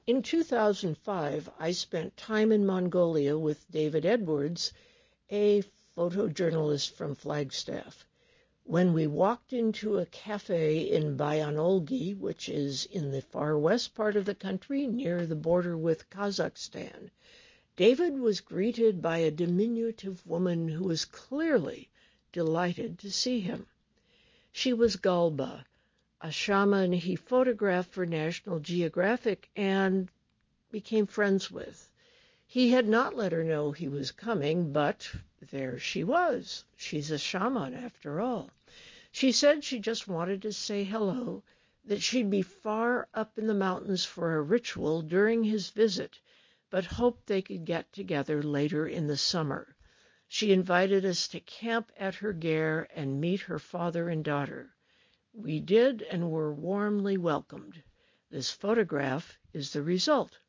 In 2005, I spent time in Mongolia with David Edwards, a photojournalist from Flagstaff. When we walked into a cafe in Bayanolgi, which is in the far west part of the country near the border with Kazakhstan, David was greeted by a diminutive woman who was clearly delighted to see him. She was Galba, a shaman he photographed for National Geographic and became friends with. He had not let her know he was coming, but there she was. She's a shaman, after all. She said she just wanted to say hello, that she'd be far up in the mountains for a ritual during his visit, but hoped they could get together later in the summer. She invited us to camp at her ger and meet her father and daughter. We did and were warmly welcomed. This photograph is the result.